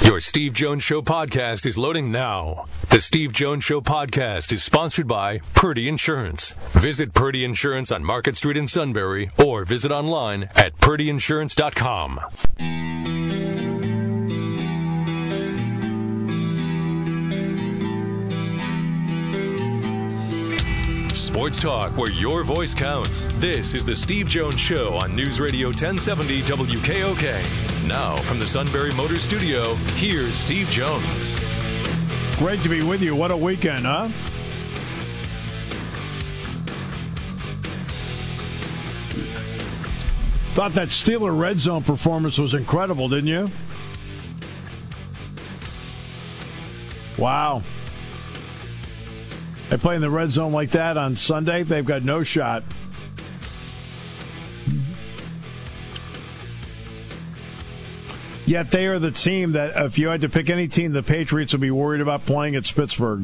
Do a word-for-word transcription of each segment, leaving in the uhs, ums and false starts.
Your Steve Jones Show podcast is loading now. The Steve Jones Show podcast is sponsored by Purdy Insurance. Visit Purdy Insurance on Market Street in Sunbury or visit online at purdy insurance dot com. Sports talk where your voice counts. This is the Steve Jones Show on News Radio ten seventy W K O K. Now from the Sunbury Motors Studio, here's Steve Jones. Great to be with you. What a weekend, huh? Thought that Steeler red zone performance was incredible, didn't you? Wow. They play in the red zone like that on Sunday, they've got no shot. Yet they are the team that, if you had to pick any team, the Patriots would be worried about playing at Pittsburgh.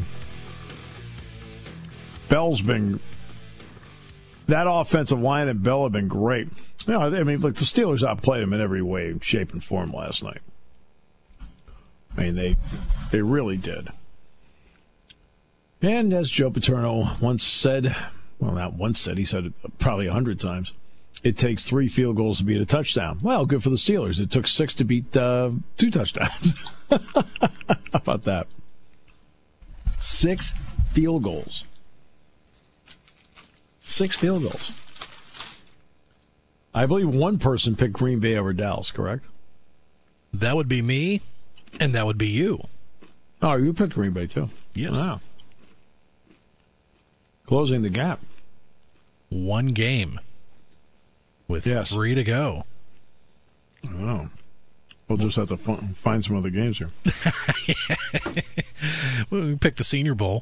Bell's been... That offensive line and Bell have been great. You know, I mean, look, the Steelers outplayed them in every way, shape, and form last night. I mean, they they really did. And as Joe Paterno once said, well, not once said, he said it probably a hundred times, it takes three field goals to beat a touchdown. Well, good for the Steelers. It took six to beat uh, two touchdowns. How about that? Six field goals. Six field goals. I believe one person picked Green Bay over Dallas, correct? That would be me, and that would be you. Oh, you picked Green Bay, too. Yes. Wow. Closing the gap. One game with yes. three to go. Oh. We'll just have to f- find some other games here. Well, we picked the Senior Bowl.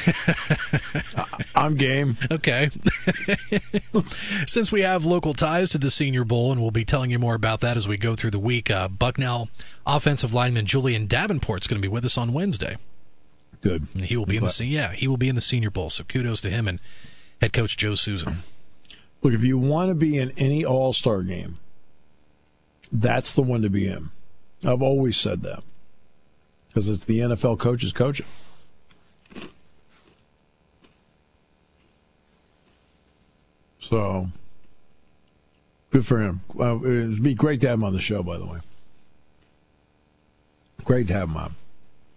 I'm game. Okay. Since we have local ties to the Senior Bowl, and we'll be telling you more about that as we go through the week, uh, Bucknell offensive lineman Julian Davenport's going to be with us on Wednesday. Good. And he will be in the yeah he will be in the Senior Bowl. So kudos to him and head coach Joe Susan. Look, if you want to be in any All-Star game, that's the one to be in. I've always said that because it's the N F L coaches coaching. So good for him. Uh, it'd be great to have him on the show, by the way. Great to have him on.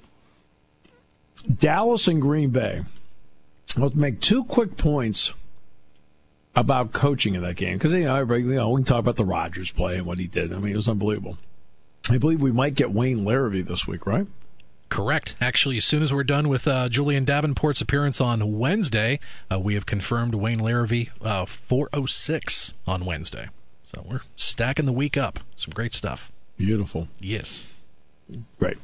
Dallas and Green Bay. I'll make two quick points about coaching in that game because you know, everybody, you know, we can talk about the Rodgers play and what he did. I mean, it was unbelievable. I believe we might get Wayne Larrivee this week, right? Correct. Actually, as soon as we're done with uh, Julian Davenport's appearance on Wednesday, uh, we have confirmed Wayne Larrivee uh, four oh six on Wednesday. So we're stacking the week up. Some great stuff. Beautiful. Yes. Great.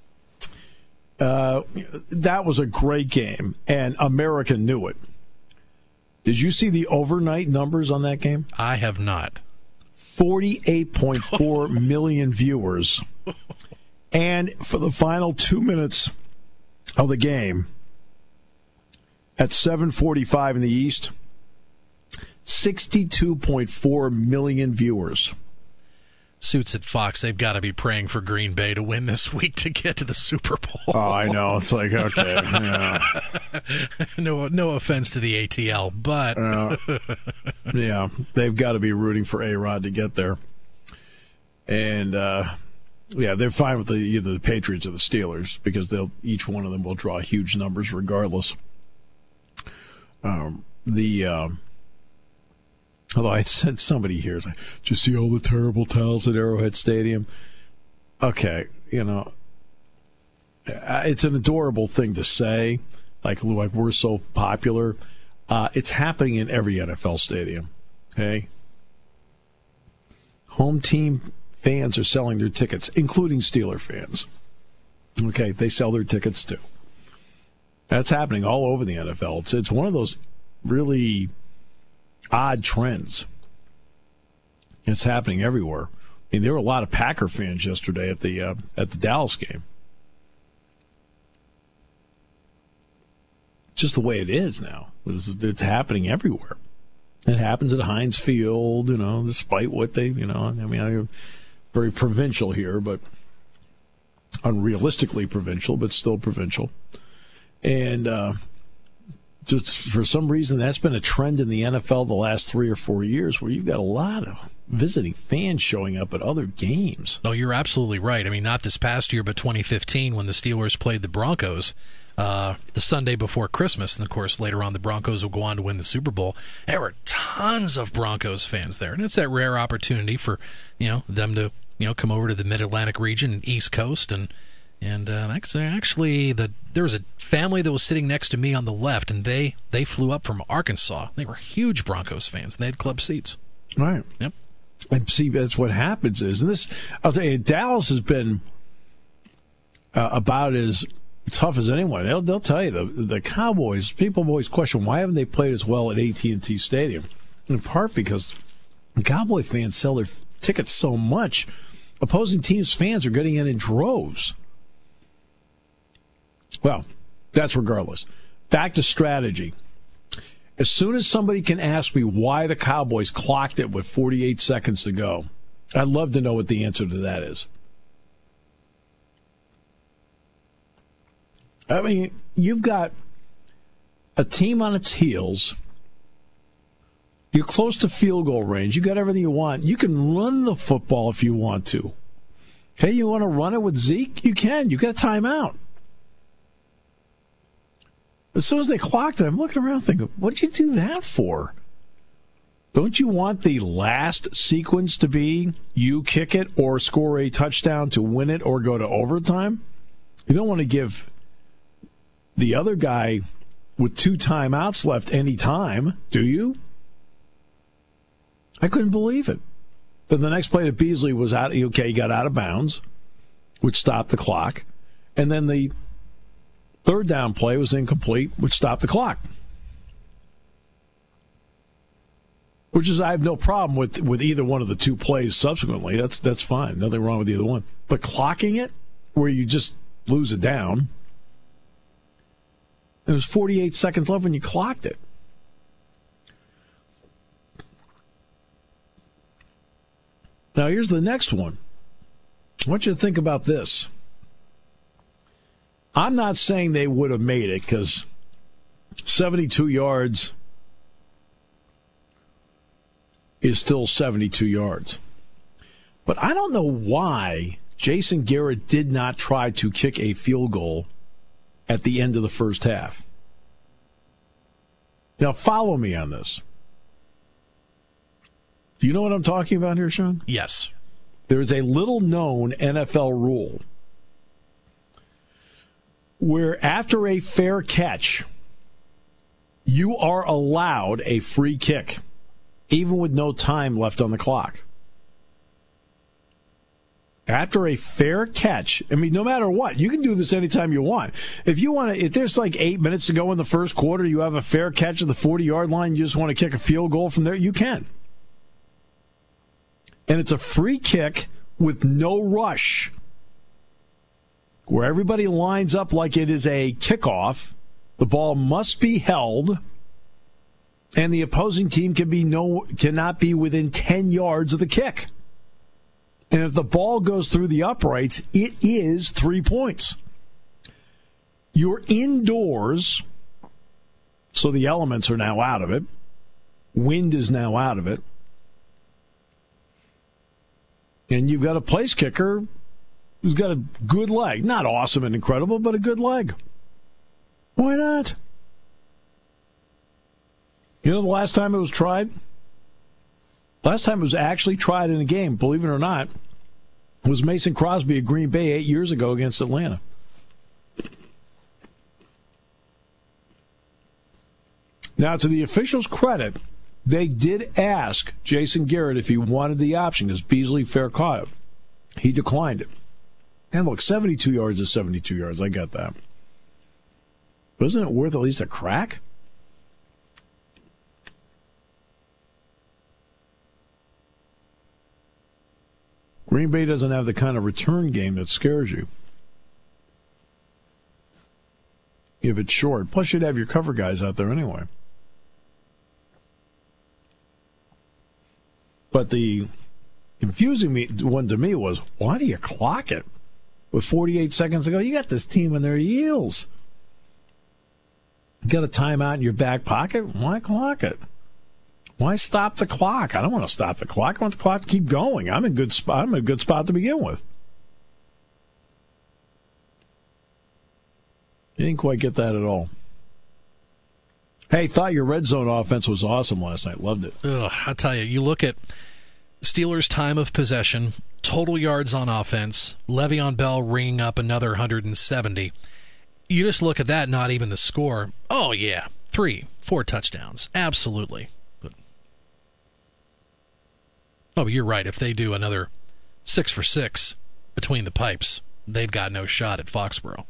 Uh, that was a great game, and America knew it. Did you see the overnight numbers on that game? I have not. forty-eight point four million viewers. And for the final two minutes of the game, at seven forty-five in the East, sixty-two point four million viewers. Suits at Fox, they've got to be praying for Green Bay to win this week to get to the Super Bowl. Oh, I know. It's like, okay. Yeah. no no offense to the A T L, but... uh, yeah, they've got to be rooting for A-Rod to get there. And, uh, yeah, they're fine with the, either the Patriots or the Steelers because they'll each one of them will draw huge numbers regardless. Um, the... Um, Although I said somebody here is like, did you see all the terrible towels at Arrowhead Stadium? Okay, you know, it's an adorable thing to say, like, like we're so popular. Uh, it's happening in every N F L stadium, okay? Home team fans are selling their tickets, including Steeler fans. Okay, they sell their tickets too. That's happening all over the N F L. It's, it's one of those really... odd trends. It's happening everywhere. I mean, there were a lot of Packer fans yesterday at the uh, at the Dallas game. It's just the way it is now. It's, it's happening everywhere. It happens at Heinz Field, you know, despite what they, you know, I mean, I'm very provincial here, but unrealistically provincial, but still provincial. And uh, just for some reason, that's been a trend in the N F L the last three or four years where you've got a lot of visiting fans showing up at other games. Oh, you're absolutely right. I mean, not this past year, but twenty fifteen when the Steelers played the Broncos uh, the Sunday before Christmas. And, of course, later on the Broncos will go on to win the Super Bowl. There were tons of Broncos fans there. And it's that rare opportunity for, you know, them to, you know, come over to the Mid-Atlantic region and East Coast. And, and uh, actually, the, there was a family that was sitting next to me on the left, and they, they flew up from Arkansas. They were huge Broncos fans. They had club seats. Right. Yep. And see, that's what happens is, and this, I'll tell you, Dallas has been uh, about as tough as anyone. They'll, they'll tell you, the, the Cowboys, people always question, why haven't they played as well at A T and T Stadium? In part because the Cowboy fans sell their tickets so much, opposing teams' fans are getting in in droves. Well, that's regardless. Back to strategy. As soon as somebody can ask me why the Cowboys clocked it with forty-eight seconds to go, I'd love to know what the answer to that is. I mean, you've got a team on its heels. You're close to field goal range. You got everything you want. You can run the football if you want to. Hey, you want to run it with Zeke? You can. You got a timeout. As soon as they clocked it, I'm looking around thinking, what did you do that for? Don't you want the last sequence to be you kick it or score a touchdown to win it or go to overtime? You don't want to give the other guy with two timeouts left any time, do you? I couldn't believe it. Then the next play that Beasley was out, okay, he got out of bounds, which stopped the clock. And then the third down play was incomplete, which stopped the clock. Which is, I have no problem with, with either one of the two plays subsequently. That's that's fine. Nothing wrong with either one. But clocking it, where you just lose it down, there was forty-eight seconds left when you clocked it. Now, here's the next one. I want you to think about this. I'm not saying they would have made it because seventy-two yards is still seventy-two yards. But I don't know why Jason Garrett did not try to kick a field goal at the end of the first half. Now, follow me on this. Do you know what I'm talking about here, Sean? Yes. There is a little-known N F L rule where after a fair catch, you are allowed a free kick, even with no time left on the clock. After a fair catch, I mean, no matter what, you can do this anytime you want. If you want to, if there's like eight minutes to go in the first quarter, you have a fair catch at the forty-yard line, you just want to kick a field goal from there, you can. And it's a free kick with no rush, where everybody lines up like it is a kickoff. The ball must be held, and the opposing team can be no cannot be within ten yards of the kick. And if the ball goes through the uprights, it is three points. You're indoors, so the elements are now out of it. Wind is now out of it. And you've got a place kicker who's got a good leg. Not awesome and incredible, but a good leg. Why not? You know the last time it was tried? Last time it was actually tried in a game, believe it or not, was Mason Crosby at Green Bay eight years ago against Atlanta. Now, to the officials' credit, they did ask Jason Garrett if he wanted the option because Beasley fair caught it. He declined it. And look, seventy-two yards is seventy-two yards. I got that. But isn't it worth at least a crack? Green Bay doesn't have the kind of return game that scares you if it's short. Plus, you'd have your cover guys out there anyway. But the confusing me, one to me was, why do you clock it? with forty-eight seconds to go. You got this team in their heels. You got a timeout in your back pocket. Why clock it? Why stop the clock? I don't want to stop the clock. I want the clock to keep going. I'm in good spot. I'm in a good spot to begin with. You didn't quite get that at all. Hey, thought your red zone offense was awesome last night. Loved it. Ugh, I tell you, you look at Steelers' time of possession, total yards on offense, Le'Veon Bell ringing up another one hundred seventy. You just look at that, not even the score. Oh, yeah, three, four touchdowns. Absolutely. But, oh, but you're right. If they do another six for six between the pipes, they've got no shot at Foxborough.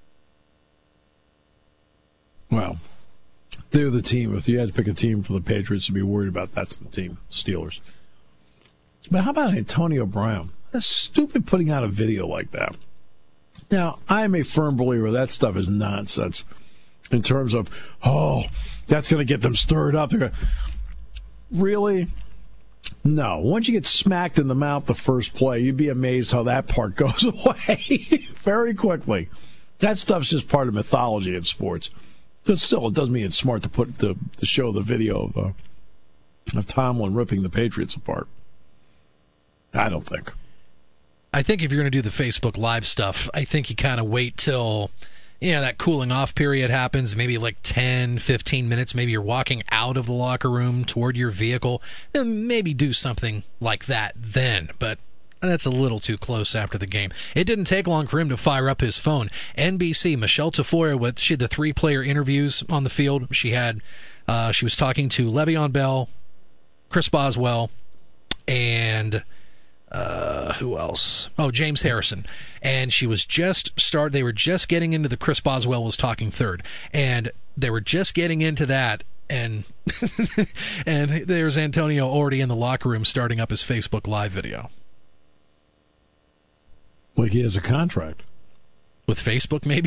Well, they're the team. If you had to pick a team for the Patriots to be worried about, that's the team, Steelers. But how about Antonio Brown? That's stupid putting out a video like that. Now, I'm a firm believer that stuff is nonsense in terms of, oh, that's going to get them stirred up. They're gonna... Really? No. Once you get smacked in the mouth the first play, you'd be amazed how that part goes away very quickly. That stuff's just part of mythology in sports. But still, it doesn't mean it's smart to put to, to show the video of, uh, of Tomlin ripping the Patriots apart. I don't think. I think if you're going to do the Facebook Live stuff, I think you kind of wait till, you know, that cooling off period happens, maybe like ten, fifteen minutes. Maybe you're walking out of the locker room toward your vehicle, then maybe do something like that then. But that's a little too close after the game. It didn't take long for him to fire up his phone. N B C, Michelle Tafoya, with she had the three-player interviews on the field. She had, uh, she was talking to Le'Veon Bell, Chris Boswell, and uh, who else? Oh, James Harrison. And she was just start. They were just getting into the Chris Boswell was talking third, and they were just getting into that. And and there's Antonio already in the locker room starting up his Facebook Live video. Like he has a contract. With Facebook, maybe?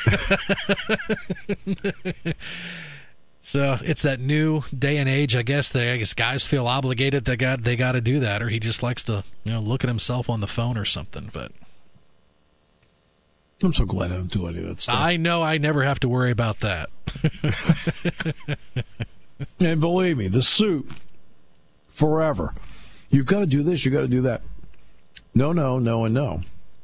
So it's that new day and age, I guess. They, I guess guys feel obligated. They got they got to do that, or he just likes to, you know, look at himself on the phone or something. But I'm so glad I don't do any of that stuff. I know I never have to worry about that. And believe me, the suit, forever. You've got to do this, you've got to do that. No, no, no, and no.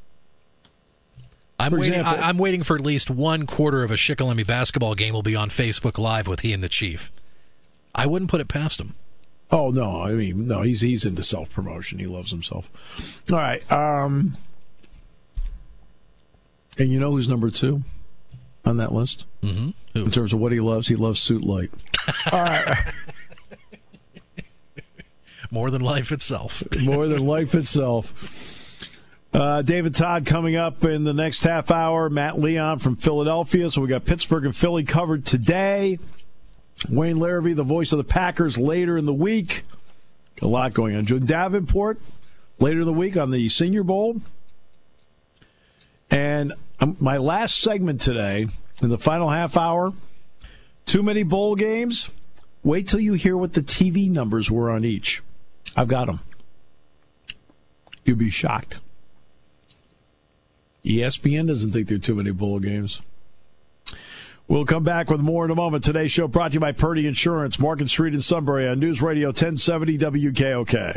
I'm waiting. Example, I, I'm waiting for at least one quarter of a Shikellamy basketball game will be on Facebook Live with he and the Chief. I wouldn't put it past him. Oh no, I mean no, he's he's into self promotion. He loves himself. All right, um, and you know who's number two on that list? Mm-hmm. Who? In terms of what he loves, he loves Suit Light. All right. More than life itself. More than life itself. Uh, David Todd coming up in the next half hour. Matt Leon from Philadelphia. So we got Pittsburgh and Philly covered today. Wayne Larrivee, the voice of the Packers, later in the week. A lot going on. Joe Davenport, later in the week on the Senior Bowl. And um, my last segment today, in the final half hour, too many bowl games. Wait till you hear what the T V numbers were on each. I've got them. You'll be shocked. E S P N doesn't think there are too many bowl games. We'll come back with more in a moment. Today's show brought to you by Purdy Insurance, Market Street in Sunbury on News Radio ten seventy W K O K.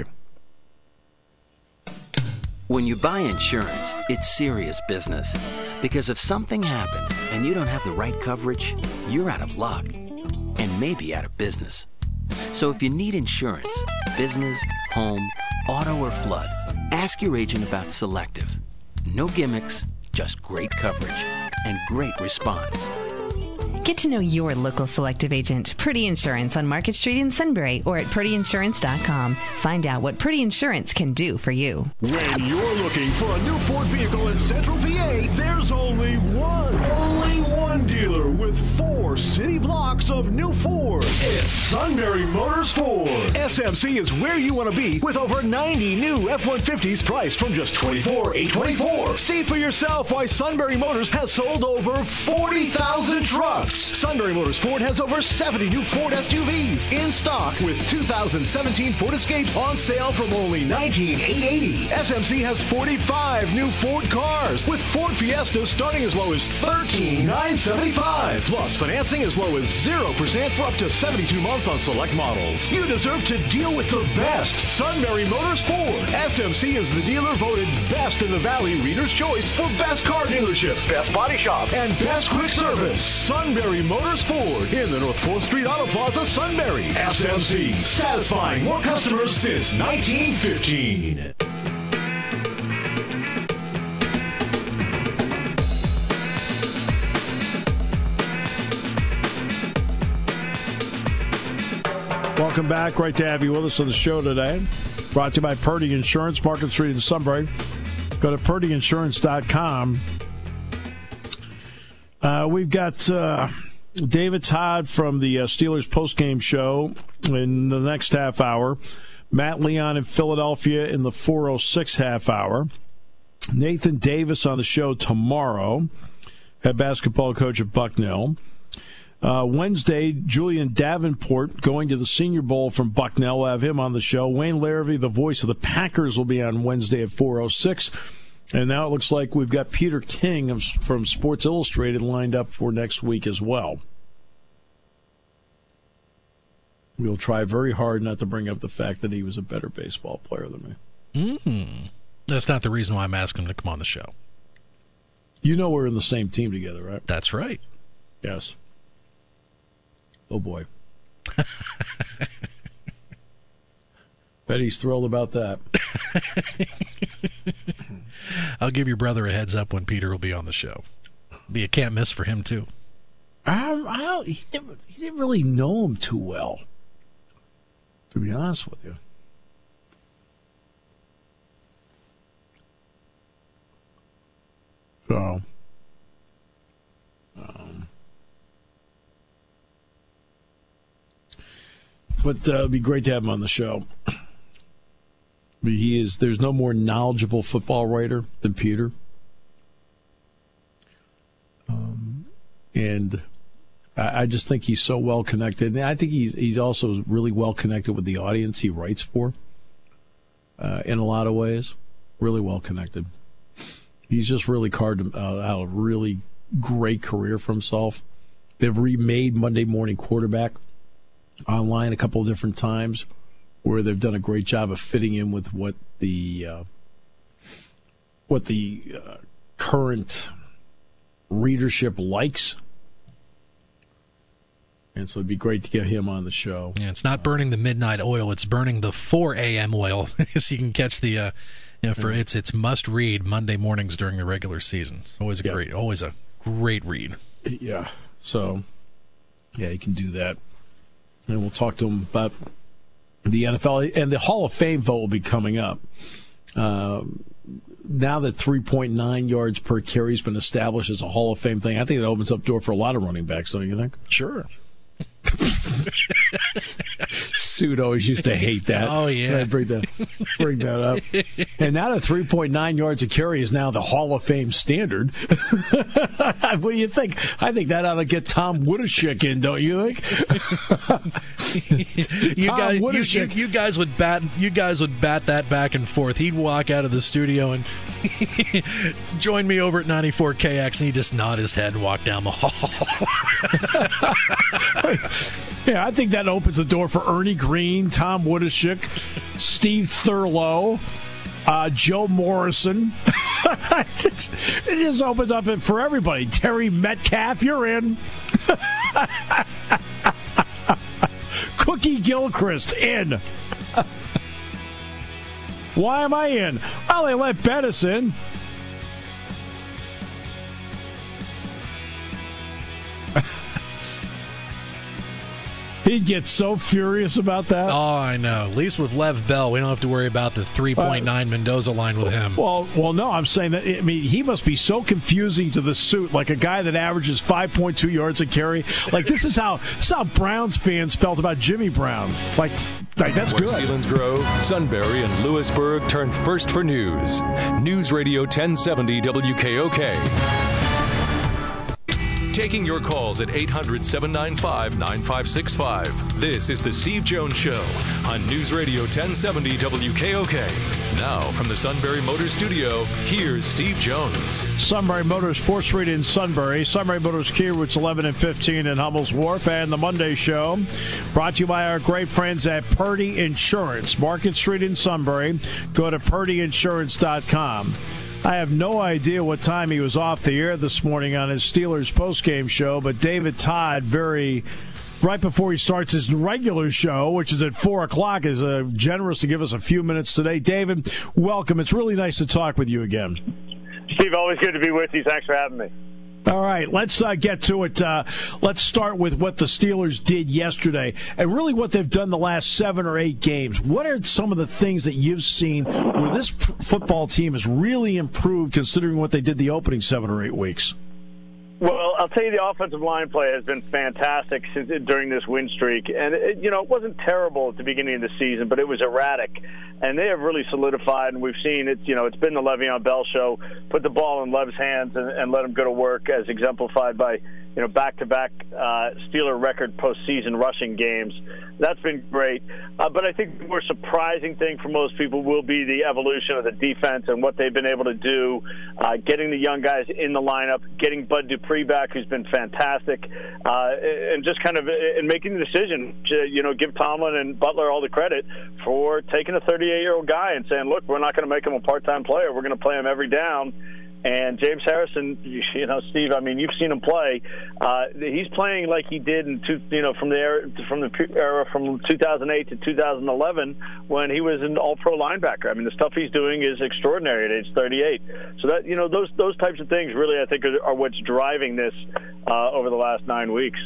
When you buy insurance, it's serious business. Because if something happens and you don't have the right coverage, you're out of luck. And maybe out of business. So if you need insurance, business, home, auto, or flood, ask your agent about Selective. No gimmicks, just great coverage and great response. Get to know your local Selective agent, Purdy Insurance, on Market Street in Sunbury or at purdy insurance dot com. Find out what Purdy Insurance can do for you. When you're looking for a new Ford vehicle in Central P A, there's only one, only one dealer with Ford. Four city blocks of new Ford. It's Sunbury Motors Ford. S M C is where you want to be with over ninety new F one fifties priced from just twenty-four thousand eight hundred twenty-four dollars. See for yourself why Sunbury Motors has sold over forty thousand trucks. Sunbury Motors Ford has over seventy new Ford S U Vs in stock with two thousand seventeen Ford Escapes on sale from only nineteen thousand eight hundred eighty dollars. S M C has forty-five new Ford cars with Ford Fiestas starting as low as thirteen thousand nine hundred seventy-five dollars. Plus financing as low as zero percent for up to seventy-two months on select models. You deserve to deal with the best. Sunbury Motors Ford. S M C is the dealer voted best in the Valley Reader's Choice for best car dealership, best body shop, and best quick service. Sunbury Motors Ford in the North fourth Street Auto Plaza, Sunbury. S M C, satisfying more customers since nineteen fifteen. Welcome back. Great to have you with us on the show today. Brought to you by Purdy Insurance, Market Street in Sunbury. Go to purdy insurance dot com. Uh, we've got uh, David Todd from the uh, Steelers postgame show in the next half hour. Matt Leon in Philadelphia in the four oh six half hour. Nathan Davis on the show tomorrow, head basketball coach at Bucknell. Uh, Wednesday, Julian Davenport going to the Senior Bowl from Bucknell. We'll have him on the show. Wayne Larrivee, the voice of the Packers, will be on Wednesday at four oh six. And now it looks like we've got Peter King of, from Sports Illustrated lined up for next week as well. We'll try very hard not to bring up the fact that he was a better baseball player than me. Mm-hmm. That's not the reason why I'm asking him to come on the show. You know we're in the same team together, right? That's right. Yes. Oh, boy. Bet he's thrilled about that. I'll give your brother a heads up when Peter will be on the show. Be a can't miss for him, too. Um, I don't, he, didn't, he didn't really know him too well, to be honest with you. So, um, but uh, it'd be great to have him on the show. He is. There's no more knowledgeable football writer than Peter, um, and I, I just think he's so well connected. And I think he's he's also really well connected with the audience he writes for. Uh, in a lot of ways, really well connected. He's just really carved uh, out a really great career for himself. They've remade Monday Morning Quarterback online a couple of different times, where they've done a great job of fitting in with what the uh, what the uh, current readership likes. And so it'd be great to get him on the show. Yeah, it's not burning the midnight oil; it's burning the four a.m. oil, so you can catch the. Uh, you know, for it's it's must read Monday mornings during the regular season. It's always a yeah. great, always a great read. Yeah. So, yeah, you can do that, and we'll talk to him about the N F L, and the Hall of Fame vote will be coming up. Uh, now that three point nine yards per carry has been established as a Hall of Fame thing, I think it opens up the door for a lot of running backs, don't you think? Sure. Suit always used to hate that. Oh, yeah. Bring that, bring that up. And now that three point nine yards a carry is now the Hall of Fame standard. What do you think? I think that ought to get Tom Woodashik in, don't you think? you, guys, you, you, you guys would bat. You guys would bat that back and forth. He'd walk out of the studio and join me over at ninety-four K X, and he'd just nod his head and walk down the hall. Yeah, I think that opens the door for Ernie Green, Tom Woodashik, Steve Thurlow, uh, Joe Morrison. it, just, it just opens up it for everybody. Terry Metcalf, you're in. Cookie Gilchrist, in. Why am I in? Well, they let Bettis in. He'd get so furious about that. Oh, I know. At least with Lev Bell, we don't have to worry about the three point nine uh, Mendoza line with him. Well, well, no, I'm saying that. I mean, he must be so confusing to the suit, like a guy that averages five point two yards a carry. Like this is how this is how Browns fans felt about Jimmy Brown. Like, like that's when good. Selinsgrove, Sunbury, and Lewisburg turn first for news. News Radio ten seventy W K O K. Taking your calls at eight hundred, seven nine five, nine five six five. This is The Steve Jones Show on News Radio ten seventy W K O K. Now, from the Sunbury Motors Studio, here's Steve Jones. Sunbury Motors, fourth Street in Sunbury. Sunbury Motors Kia, routes eleven and fifteen in Hummel's Wharf. And the Monday Show, brought to you by our great friends at Purdy Insurance. Market Street in Sunbury. Go to purdy insurance dot com. I have no idea what time he was off the air this morning on his Steelers postgame show, but David Todd, very right before he starts his regular show, which is at four o'clock, is uh, generous to give us a few minutes today. David, welcome. It's really nice to talk with you again. Steve, always good to be with you. Thanks for having me. All right, let's uh, get to it. Uh, let's start with what the Steelers did yesterday and really what they've done the last seven or eight games. What are some of the things that you've seen where this p- football team has really improved considering what they did the opening seven or eight weeks? Well, I'll tell you, the offensive line play has been fantastic since, during this win streak. And, it, you know, it wasn't terrible at the beginning of the season, but it was erratic. And they have really solidified, and we've seen it, you know, it's been the Le'Veon Bell show. Put the ball in Lev's hands and, and let him go to work, as exemplified by, you know, back-to-back uh, Steeler record postseason rushing games. That's been great. Uh, but I think the more surprising thing for most people will be the evolution of the defense and what they've been able to do, uh, getting the young guys in the lineup, getting Bud Dupree back, who's been fantastic, uh, and just kind of and making the decision to, you know, give Tomlin and Butler all the credit for taking a thirty-eight-year-old guy and saying, look, we're not going to make him a part-time player. We're going to play him every down. And James Harrison, you know, Steve, I mean, you've seen him play. Uh, he's playing like he did in two, you know, from the era, from the era from two thousand eight to two thousand eleven when he was an all-pro linebacker. I mean, the stuff he's doing is extraordinary at age thirty-eight. So that, you know, those those types of things really, I think, are, are what's driving this uh, over the last nine weeks.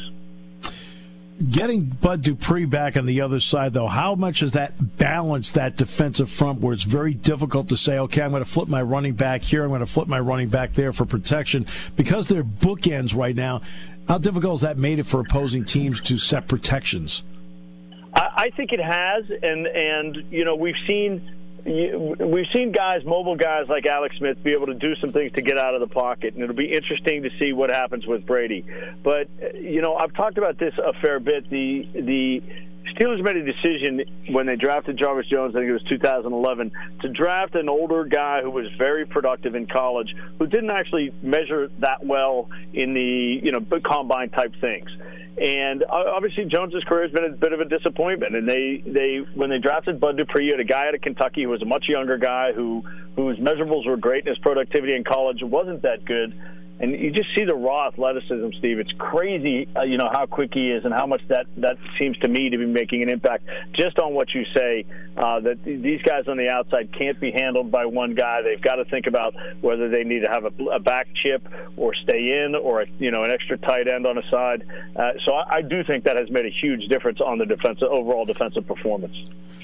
Getting Bud Dupree back on the other side, though, how much has that balanced that defensive front where it's very difficult to say, okay, I'm going to flip my running back here, I'm going to flip my running back there for protection? Because they're bookends right now, how difficult has that made it for opposing teams to set protections? I, I think it has, and, and you know, we've seen... We've seen guys, mobile guys like Alex Smith, be able to do some things to get out of the pocket, and it'll be interesting to see what happens with Brady. But, you know, I've talked about this a fair bit. The the Steelers made a decision when they drafted Jarvis Jones, I think it was two thousand eleven, to draft an older guy who was very productive in college, who didn't actually measure that well in the, you know, combine type things. And obviously Jones's career has been a bit of a disappointment. And they, they when they drafted Bud Dupree, you had a guy out of Kentucky who was a much younger guy who whose measurables were great, and his productivity in college wasn't that good. And you just see the raw athleticism, Steve. It's crazy, uh, you know, how quick he is and how much that, that seems to me to be making an impact just on what you say, uh, that these guys on the outside can't be handled by one guy. They've got to think about whether they need to have a, a back chip or stay in or, you know, an extra tight end on a side. Uh, so I, I do think that has made a huge difference on the defensive overall defensive performance.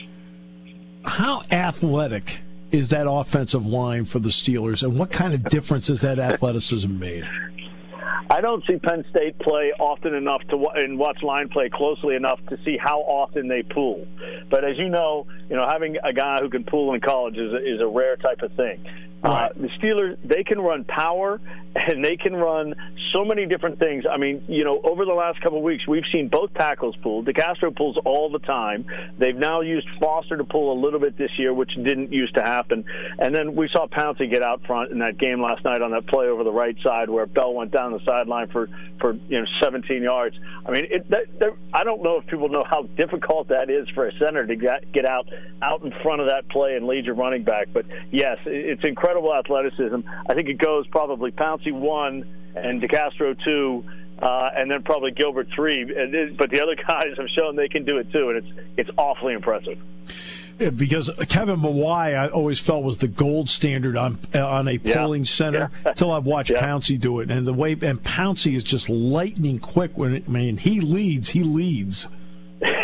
How athletic is that offensive line for the Steelers, and what kind of difference has that athleticism made? I don't see Penn State play often enough to and watch line play closely enough to see how often they pool. But as you know, you know, having a guy who can pool in college is a, is a rare type of thing. Right. Uh, the Steelers, they can run power, and they can run so many different things. I mean, you know, over the last couple of weeks, we've seen both tackles pull. DeCastro pulls all the time. They've now used Foster to pull a little bit this year, which didn't used to happen. And then we saw Pouncey get out front in that game last night on that play over the right side where Bell went down the sideline for, for you know, seventeen yards. I mean, it, that, that, I don't know if people know how difficult that is for a center to get, get out, out in front of that play and lead your running back. But, yes, it's incredible. Incredible athleticism. I think it goes probably Pouncey one and DeCastro two, uh, and then probably Gilbert three. But the other guys have shown they can do it too, and it's it's awfully impressive. Yeah, because Kevin Mawai, I always felt, was the gold standard on on a pulling yeah. center yeah. until I've watched yeah. Pouncey do it, and the way and Pouncey is just lightning quick when it, I mean he leads, he leads.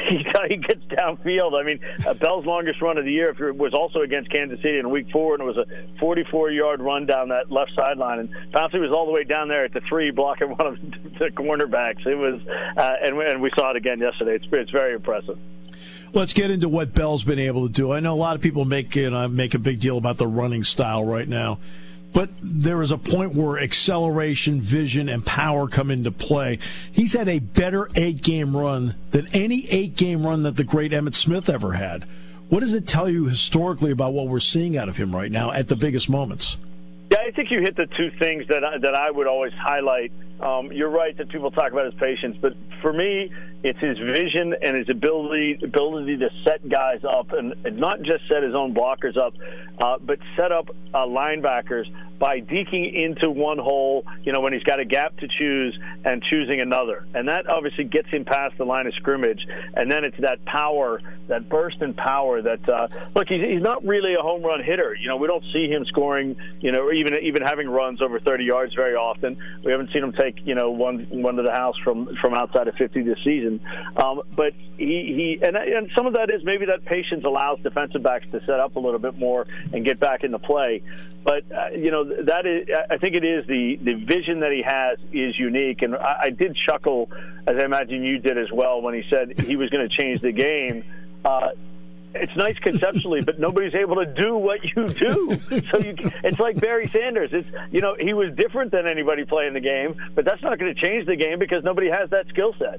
he, he gets downfield. I mean, uh, Bell's longest run of the year was also against Kansas City in week four, and it was a forty-four-yard run down that left sideline. And Pouncey was all the way down there at the three, blocking one of the cornerbacks. It was, uh, and, and we saw it again yesterday. It's, it's very impressive. Let's get into what Bell's been able to do. I know a lot of people make you know, make a big deal about the running style right now, but there is a point where acceleration, vision, and power come into play. He's had a better eight-game run than any eight-game run that the great Emmitt Smith ever had. What does it tell you historically about what we're seeing out of him right now at the biggest moments? Yeah, I think you hit the two things that I, that I would always highlight. Um, you're right that people talk about his patience, but for me, it's his vision and his ability ability to set guys up, and, and not just set his own blockers up, uh, but set up uh, linebackers by deking into one hole, you know, when he's got a gap to choose and choosing another. And that obviously gets him past the line of scrimmage. And then it's that power, that burst in power that, uh, look, he's, he's not really a home run hitter. You know, we don't see him scoring, you know, or even even having runs over thirty yards very often. We haven't seen him take, you know, one one to the house from, from outside of fifty this season. Um, but he, he and, and some of that is maybe that patience allows defensive backs to set up a little bit more and get back into play. But, uh, you know, that is, I think it is the, the vision that he has is unique. And I, I did chuckle, as I imagine you did as well, when he said he was going to change the game. Uh, it's nice conceptually, but nobody's able to do what you do. So you, it's like Barry Sanders. It's, you know, he was different than anybody playing the game, but that's not going to change the game because nobody has that skill set.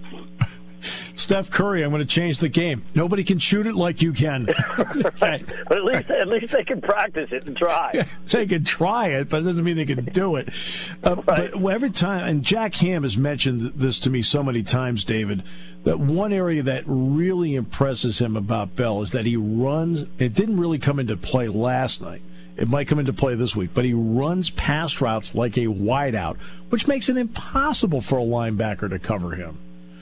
Steph Curry, I'm going to change the game. Nobody can shoot it like you can. Right. But at least at least they can practice it and try. They can try it, but it doesn't mean they can do it. Uh, right. But every time, and Jack Ham has mentioned this to me so many times, David, that one area that really impresses him about Bell is that he runs. It didn't really come into play last night. It might come into play this week, but he runs pass routes like a wideout, which makes it impossible for a linebacker to cover him.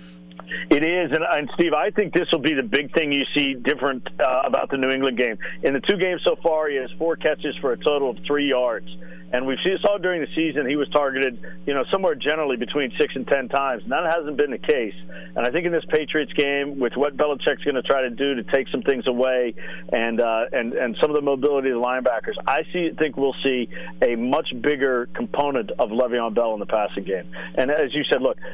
It is, and, and Steve, I think this will be the big thing you see different uh, about the New England game. In the two games so far, he has four catches for a total of three yards. And we saw during the season he was targeted, you know, somewhere generally between six and ten times. And that hasn't been the case. And I think in this Patriots game, with what Belichick's going to try to do to take some things away and uh, and and some of the mobility of the linebackers, I see think we'll see a much bigger component of Le'Veon Bell in the passing game. And as you said, look,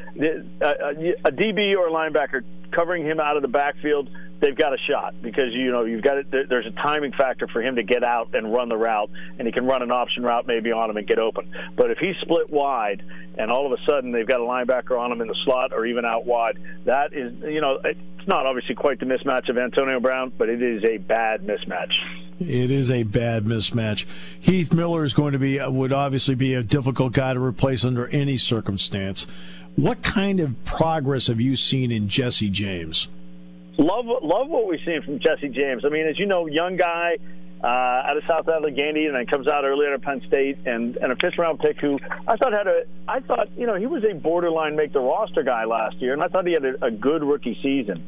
a D B or a linebacker covering him out of the backfield, they've got a shot because, you know, you've got it. There's a timing factor for him to get out and run the route, and he can run an option route maybe on him and get open. But if he's split wide and all of a sudden they've got a linebacker on him in the slot or even out wide, that is, you know, it's not obviously quite the mismatch of Antonio Brown, but it is a bad mismatch. It is a bad mismatch. Heath Miller is going to be, would obviously be a difficult guy to replace under any circumstance. What kind of progress have you seen in Jesse James? Love, love what we've seen from Jesse James. I mean, as you know, young guy uh, out of South Allegheny, and then comes out earlier at Penn State, and, and a fifth-round pick who I thought had a, I thought, you know, he was a borderline make-the-roster guy last year, and I thought he had a, a good rookie season.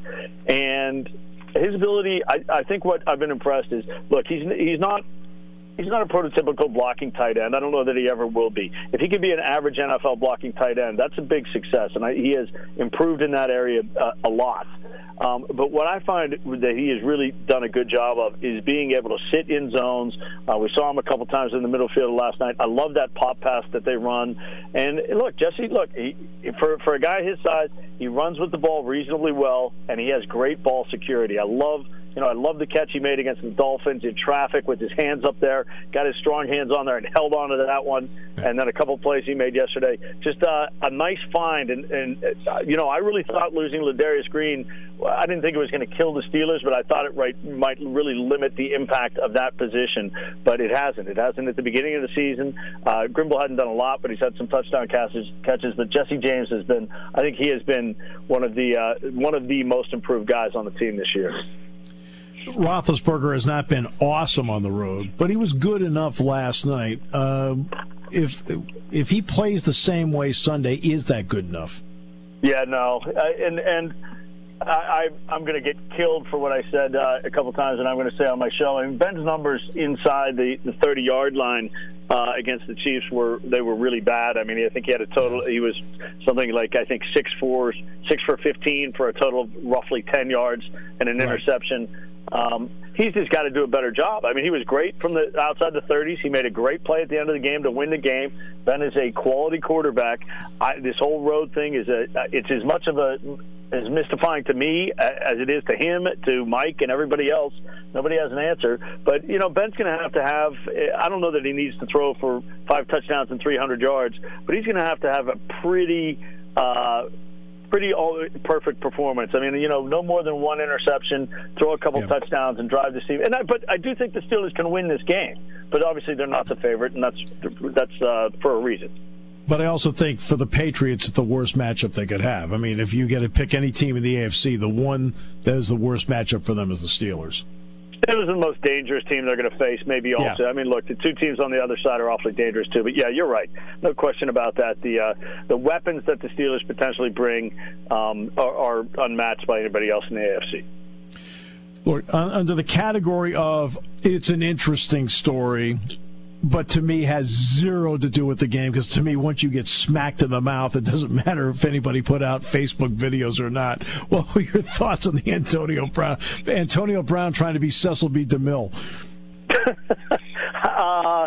And his ability, I, I think what I've been impressed is, look, he's he's not. He's not a prototypical blocking tight end. I don't know that he ever will be. If he can be an average N F L blocking tight end, that's a big success, and I, he has improved in that area uh, a lot. Um, but what I find that he has really done a good job of is being able to sit in zones. Uh, we saw him a couple times in the middle field last night. I love that pop pass that they run. And look, Jesse, look, he, for for a guy his size, he runs with the ball reasonably well, and he has great ball security. I love. You know, I love the catch he made against the Dolphins in traffic with his hands up there, got his strong hands on there and held on to that one, and then a couple plays he made yesterday. Just uh, a nice find, and, and uh, you know, I really thought losing Ladarius Green, I didn't think it was going to kill the Steelers, but I thought it right might really limit the impact of that position, but it hasn't. It hasn't at the beginning of the season. Uh, Grimble hadn't done a lot, but he's had some touchdown catches, catches, but Jesse James has been, I think he has been one of the uh, one of the most improved guys on the team this year. Roethlisberger has not been awesome on the road, but he was good enough last night. Uh, if if he plays the same way Sunday, is that good enough? Yeah, no, uh, and and I, I, I'm going to get killed for what I said uh, a couple times, and I'm going to say on my show. I mean, Ben's numbers inside the the thirty-yard line uh, against the Chiefs were they were really bad. I mean, I think he had a total. He was something like I think six for six for fifteen for a total of roughly ten yards and an right. interception. Um, he's just got to do a better job. I mean, he was great from the outside the thirties. He made a great play at the end of the game to win the game. Ben is a quality quarterback. I, this whole road thing is a it's as much of a as mystifying to me as it is to him, to Mike, and everybody else. Nobody has an answer. But, you know, Ben's going to have to have – I don't know that he needs to throw for five touchdowns and three hundred yards, but he's going to have to have a pretty uh, pretty all, perfect performance. I mean, you know, no more than one interception, throw a couple yeah. touchdowns, and drive the team. And I, but I do think the Steelers can win this game. But obviously they're not the favorite, and that's, that's uh, for a reason. But I also think for the Patriots, it's the worst matchup they could have. I mean, if you get to pick any team in the A F C, the one that is the worst matchup for them is the Steelers. It was the most dangerous team they're going to face, maybe also. Yeah. I mean, look, the two teams on the other side are awfully dangerous, too. But, yeah, you're right. No question about that. The uh, the weapons that the Steelers potentially bring um, are, are unmatched by anybody else in the A F C. Look, under the category of it's an interesting story, but to me has zero to do with the game, because to me, once you get smacked in the mouth, it doesn't matter if anybody put out Facebook videos or not. What were your thoughts on the Antonio Brown? Antonio Brown trying to be Cecil B. DeMille. uh,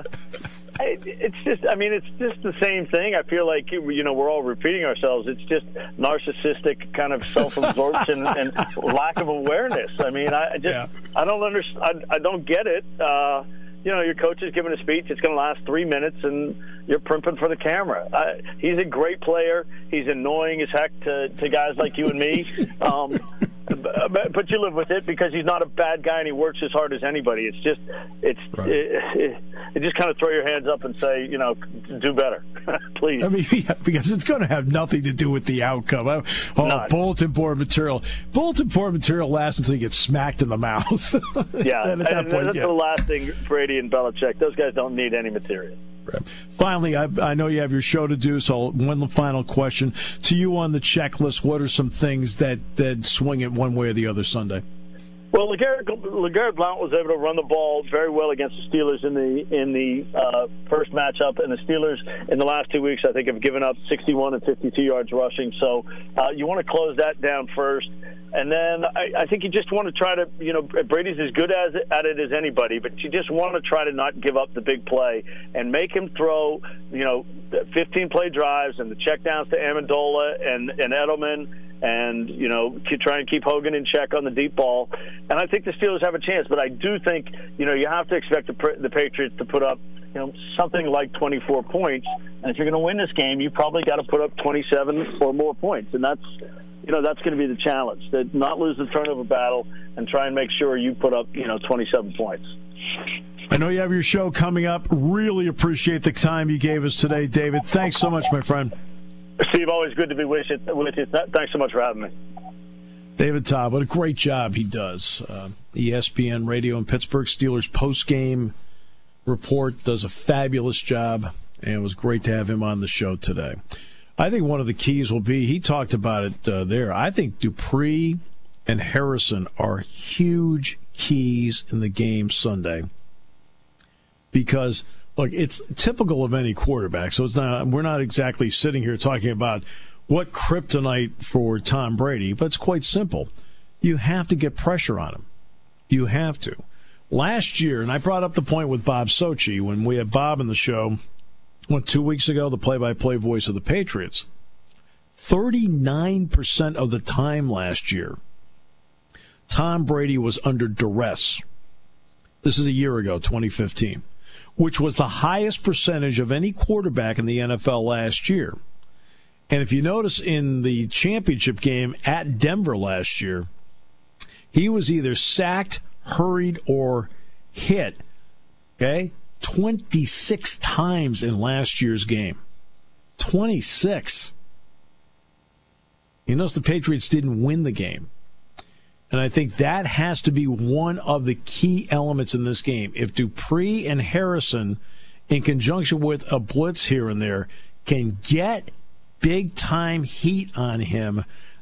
it's just, I mean, it's just the same thing. I feel like, you know, we're all repeating ourselves. It's just narcissistic kind of self-absorption and lack of awareness. I mean, I just, yeah. I don't understand. I, I don't get it. Uh, You know, your coach is giving a speech. It's going to last three minutes, and you're primping for the camera. Uh, he's a great player. He's annoying as heck to, to guys like you and me. Um, but, but you live with it because he's not a bad guy, and he works as hard as anybody. It's just, it's, right. it, it, it just kind of throw your hands up and say, you know, do better, please. I mean, yeah, because it's going to have nothing to do with the outcome. Oh, None. bulletin board material. Bulletin board material lasts until you get smacked in the mouth. Yeah, and, at that and point, that's yeah. the last thing Brady and Belichick. Those guys don't need any material. Right. Finally, I, I know you have your show to do, so one final question to you on the checklist. What are some things that, that swing it one way or the other Sunday? Well, LeGarrette, LeGarrette Blount was able to run the ball very well against the Steelers in the in the uh, first matchup, and the Steelers in the last two weeks, I think, have given up sixty-one and fifty-two yards rushing. So uh, you want to close that down first. And then I, I think you just want to try to, you know, Brady's as good as at it as anybody, but you just want to try to not give up the big play and make him throw, you know, fifteen-play drives and the checkdowns to Amendola and, and Edelman and, you know, try and keep Hogan in check on the deep ball. And I think the Steelers have a chance, but I do think, you know, you have to expect the, the Patriots to put up, you know, something like twenty-four points. And if you're going to win this game, you probably got to put up twenty-seven or more points. And that's, you know, that's going to be the challenge, to not lose the turnover battle and try and make sure you put up, you know, twenty-seven points. I know you have your show coming up. Really appreciate the time you gave us today, David. Thanks so much, my friend. Steve, always good to be with you. Thanks so much for having me. David Todd, what a great job he does. Uh, E S P N Radio in Pittsburgh, Steelers post-game report, does a fabulous job, and it was great to have him on the show today. I think one of the keys will be, he talked about it uh, there, I think Dupree and Harrison are huge keys in the game Sunday. Because, look, it's typical of any quarterback, so it's not, we're not exactly sitting here talking about what kryptonite for Tom Brady, but it's quite simple. You have to get pressure on him. You have to. Last year, and I brought up the point with Bob Sochi when we had Bob in the show, what, two weeks ago, the play-by-play voice of the Patriots, thirty-nine percent of the time last year, Tom Brady was under duress. This is a year ago, twenty fifteen, which was the highest percentage of any quarterback in the N F L last year. And if you notice in the championship game at Denver last year, he was either sacked, hurried, or hit, okay, twenty-six times in last year's game. twenty-six. You notice the Patriots didn't win the game. And I think that has to be one of the key elements in this game. If Dupree and Harrison, in conjunction with a blitz here and there, can get big-time heat on him,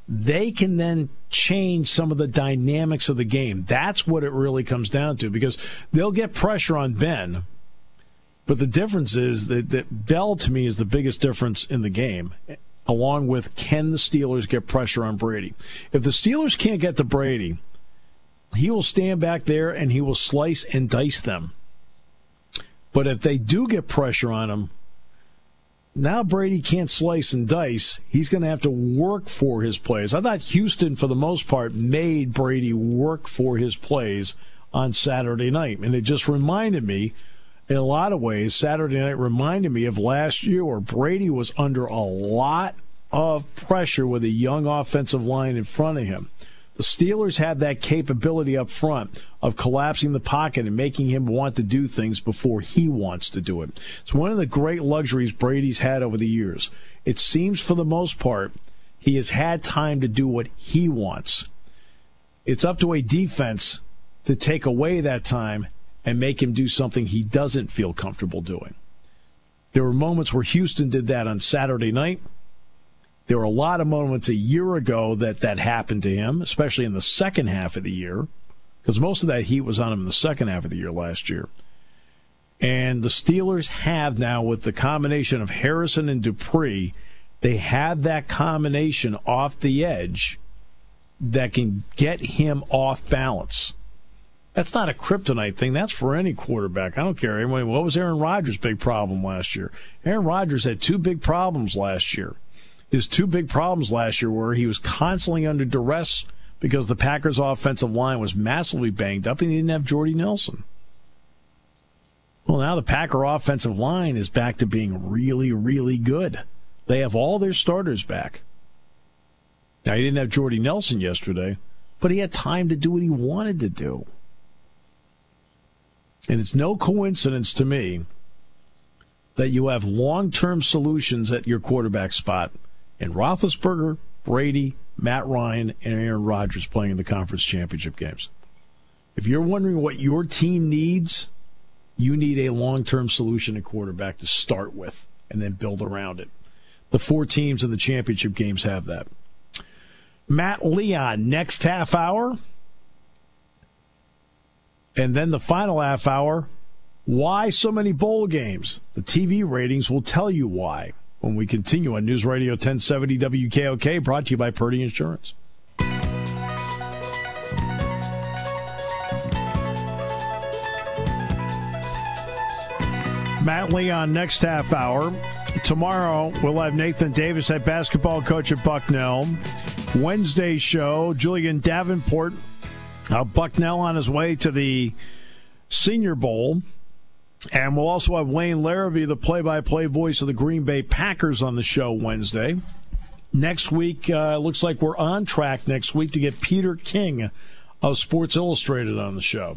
they can then change some of the dynamics of the game. That's what it really comes down to, because they'll get pressure on Ben. But the difference is that, that Bell, to me, is the biggest difference in the game, along with can the Steelers get pressure on Brady. If the Steelers can't get to Brady, he will stand back there and he will slice and dice them. But if they do get pressure on him, now Brady can't slice and dice. He's going to have to work for his plays. I thought Houston, for the most part, made Brady work for his plays on Saturday night. And it just reminded me, in a lot of ways, Saturday night reminded me of last year where Brady was under a lot of pressure with a young offensive line in front of him. The Steelers have that capability up front of collapsing the pocket and making him want to do things before he wants to do it. It's one of the great luxuries Brady's had over the years. It seems, for the most part, he has had time to do what he wants. It's up to a defense to take away that time and make him do something he doesn't feel comfortable doing. There were moments where Houston did that on Saturday night. There were a lot of moments a year ago that that happened to him, especially in the second half of the year, because most of that heat was on him in the second half of the year last year. And the Steelers have now, with the combination of Harrison and Dupree, they have that combination off the edge that can get him off balance. That's not a kryptonite thing. That's for any quarterback. I don't care. Anyway, what was Aaron Rodgers' big problem last year? Aaron Rodgers had two big problems last year. His two big problems last year were he was constantly under duress because the Packers' offensive line was massively banged up and he didn't have Jordy Nelson. Well, now the Packer offensive line is back to being really, really good. They have all their starters back. Now, he didn't have Jordy Nelson yesterday, but he had time to do what he wanted to do. And it's no coincidence to me that you have long-term solutions at your quarterback spot. And Roethlisberger, Brady, Matt Ryan, and Aaron Rodgers playing in the conference championship games. If you're wondering what your team needs, you need a long-term solution at quarterback to start with and then build around it. The four teams in the championship games have that. Matt Leon, next half hour. And then the final half hour, why so many bowl games? The T V ratings will tell you why when we continue on News Radio ten seventy W K O K, brought to you by Purdy Insurance. Matt Leon, next half hour. Tomorrow, we'll have Nathan Davis, head basketball coach at Bucknell. Wednesday's show, Julian Davenport, uh, Bucknell on his way to the Senior Bowl. And we'll also have Wayne Larrivee, the play-by-play voice of the Green Bay Packers, on the show Wednesday. Next week, uh, looks like we're on track next week to get Peter King of Sports Illustrated on the show.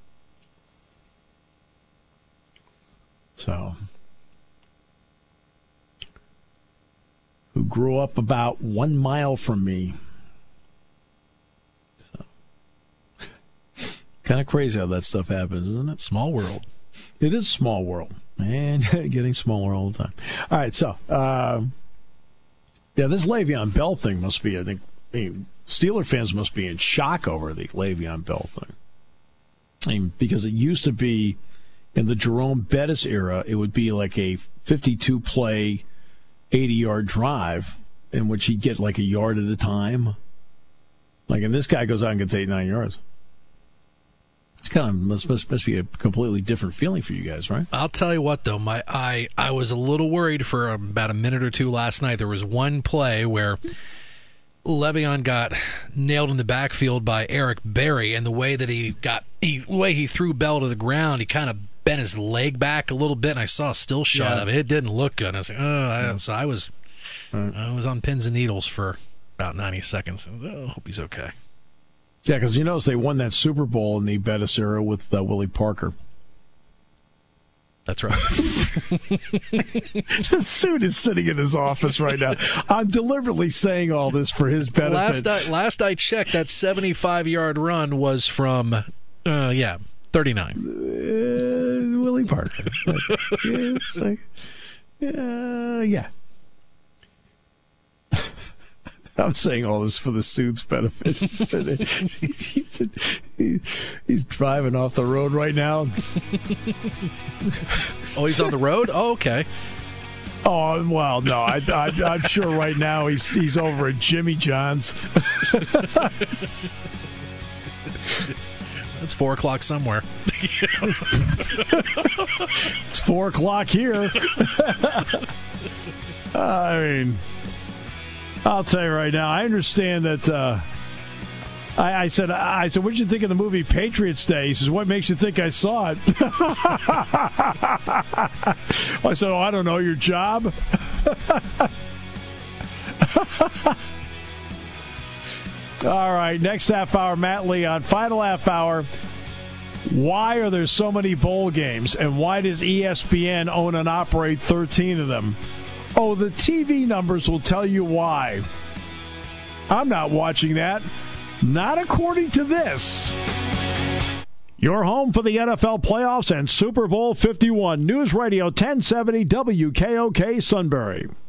So, who grew up about one mile from me. So, kind of crazy how that stuff happens, isn't it? Small world. It is a small world, and getting smaller all the time. All right, so, uh, yeah, this Le'Veon Bell thing must be, I think, I mean, Steeler fans must be in shock over the Le'Veon Bell thing. I mean, because it used to be, in the Jerome Bettis era, it would be like a fifty-two play, eighty-yard drive in which he'd get like a yard at a time. Like, and this guy goes out and gets eight, nine yards. It's kind of must, must must be a completely different feeling for you guys, right? I'll tell you what, though, my I I was a little worried for about a minute or two last night. There was one play where Le'Veon got nailed in the backfield by Eric Berry, and the way that he got, he, the way he threw Bell to the ground, he kind of bent his leg back a little bit, and I saw a still shot yeah. of it. It didn't look good. I was like, oh, I, so I was, right. I was on pins and needles for about ninety seconds. I was, oh, I hope he's okay. Yeah, because you notice they won that Super Bowl in the Bettis era with uh, Willie Parker. That's right. The suit is sitting in his office right now. I'm deliberately saying all this for his benefit. Last I, last I checked, that seventy-five-yard run was from, uh, yeah, thirty-nine. Uh, Willie Parker. It's like, uh, yeah. I'm saying all this for the suit's benefit. he's, he's, he's driving off the road right now. Oh, he's on the road? Oh, okay. Oh, well, no, I, I, I'm sure right now he's he's over at Jimmy John's. It's four o'clock somewhere. It's four o'clock here. I mean, I'll tell you right now, I understand that... Uh, I, I said, I said, what did you think of the movie Patriots Day? He says, what makes you think I saw it? I said, oh, I don't know, your job? All right, next half hour, Matt Leon. Final half hour, why are there so many bowl games, and why does E S P N own and operate thirteen of them? Oh, the T V numbers will tell you why. I'm not watching that. Not according to this. Your home for the N F L playoffs and Super Bowl fifty-one. News Radio ten seventy W K O K Sunbury.